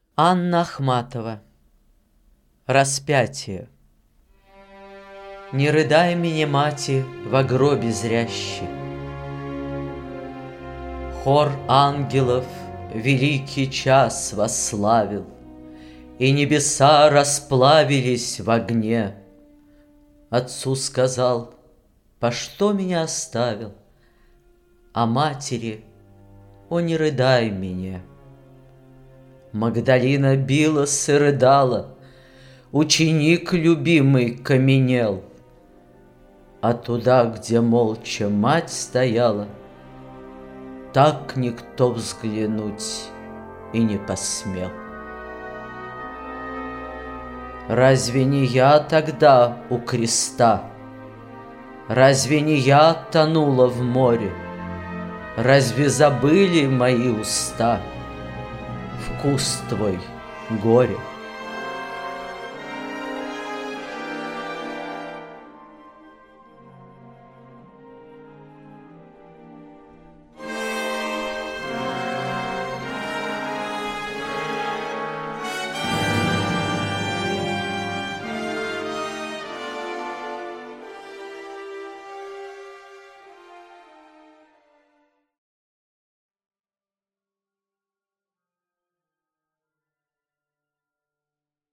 Анна Ахматова. Распятие. Не рыдай меня, мати, во гробе зрящи. Хор ангелов великий час восславил, и небеса расплавились в огне. Отцу сказал: по что меня оставил? А матери: о, не рыдай меня. Магдалина билась и рыдала, ученик любимый каменел, а туда, где молча мать стояла, так никто взглянуть и не посмел. Разве не я тогда у креста? Разве не я тонула в море? Разве забыли мои уста вкус твой горя?